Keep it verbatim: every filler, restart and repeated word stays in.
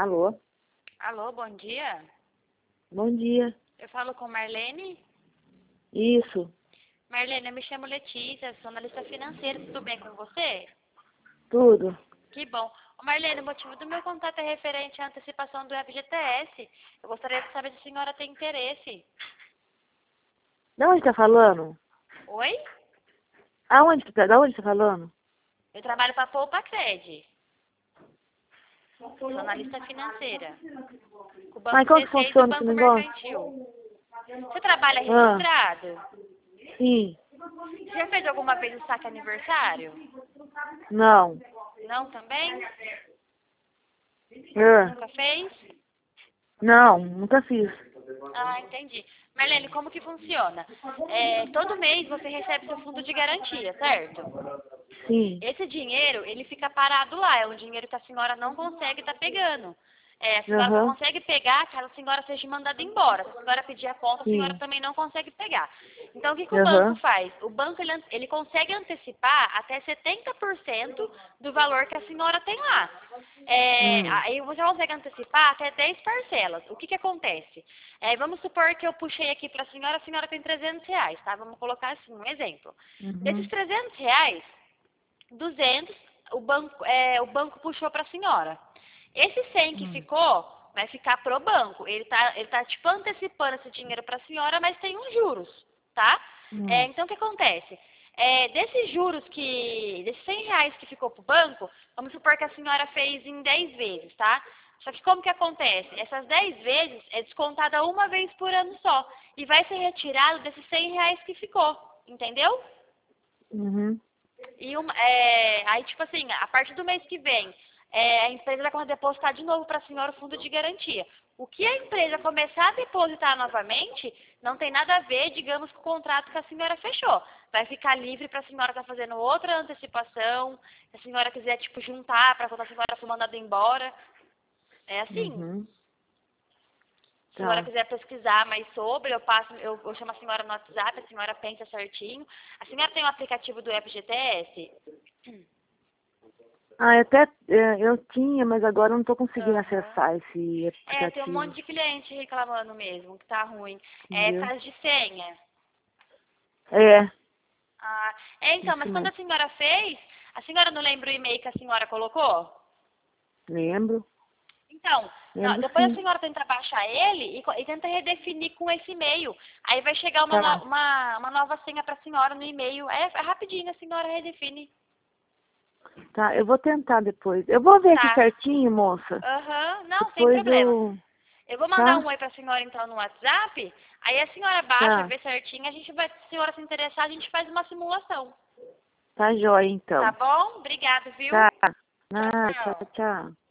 Alô? Alô, bom dia. Bom dia. Eu falo com Marlene. Isso. Marlene, eu me chamo Letícia, sou analista financeira. Tudo bem com você? Tudo. Que bom. Ô, Marlene, o motivo do meu contato é referente à antecipação do F G T S. Eu gostaria de saber se a senhora tem interesse. Da onde tá falando? Oi? Aonde que tá? Da onde tá falando? Eu trabalho para a Poupa Cred. Sou analista financeira. Com o Mas Banco como que C C e do funciona esse Banco negócio? Mercantil. Você trabalha Ah, registrado? sim. Você já fez alguma vez o saque aniversário? Não. Não também? Ah, Nunca fez? não, nunca fiz. Ah, entendi. Marlene, como que funciona? É, todo mês você recebe seu fundo de garantia, certo? Sim. Esse dinheiro, ele fica parado lá, é um dinheiro que a senhora não consegue estar pegando. É, a senhora só Aham. consegue pegar caso a senhora seja mandada embora. Se a senhora pedir a conta, a senhora Sim. também não consegue pegar. Então, o que, que o banco Aham. faz? O banco, ele, an- ele consegue antecipar até setenta por cento do valor que a senhora tem lá. É, Hum. aí você consegue antecipar até dez parcelas. O que, que acontece? É, vamos supor que eu puxei aqui para a senhora, a senhora tem trezentos reais, tá? Vamos colocar assim, um exemplo. Desses Uhum. trezentos reais, duzentos o banco, é, o banco puxou para a senhora. Esse cem que Hum. ficou vai ficar pro banco. Ele tá, ele tá tipo antecipando esse dinheiro para a senhora, mas tem uns juros, tá? É, Hum. então o que acontece? É, desses juros que, desses cem reais que ficou pro banco, vamos supor que a senhora fez em dez vezes, tá? Só que como que acontece? Essas dez vezes é descontada uma vez por ano só. E vai ser retirado desses cem reais que ficou, entendeu? Uhum. E uma, é, aí, tipo assim, a partir do mês que vem, é, a empresa vai começar a depositar de novo para a senhora o fundo de garantia. O que a empresa começar a depositar novamente, não tem nada a ver, digamos, com o contrato que a senhora fechou. Vai ficar livre para a senhora estar fazendo outra antecipação, se a senhora quiser, tipo, juntar para quando a senhora for mandada embora. É assim. Uhum. Se a senhora Tá. quiser pesquisar mais sobre, eu passo, eu, eu chamo a senhora no WhatsApp, a senhora pensa certinho. A senhora tem o aplicativo do F G T S? Ah, até é, eu tinha, mas agora eu não tô conseguindo Aham. acessar esse É, tem um monte aplicativo. de cliente reclamando mesmo, que tá ruim. É Entendeu? caso de senha. É, Ah, é, então, isso mas quando a mesmo. senhora fez, a senhora não lembra o e-mail que a senhora colocou? Lembro. Então, não, Lembro depois a sim. senhora tenta baixar ele e, co- e tenta redefinir com esse e-mail. Aí vai chegar uma, Tá. no- uma, uma nova senha pra senhora no e-mail. É, é rapidinho, a senhora redefine. Tá, eu vou tentar depois. Eu vou ver aqui Tá. certinho, moça. Aham, não, sem Depois problema. eu. Eu vou mandar Tá? um oi pra senhora então no WhatsApp, aí a senhora baixa, Tá. vê certinho, a gente vai, se a senhora se interessar, a gente faz uma simulação. Tá jóia, Tá então. bom? Obrigado, viu? Tá. Tchau, Ah, tchau, tchau. tchau.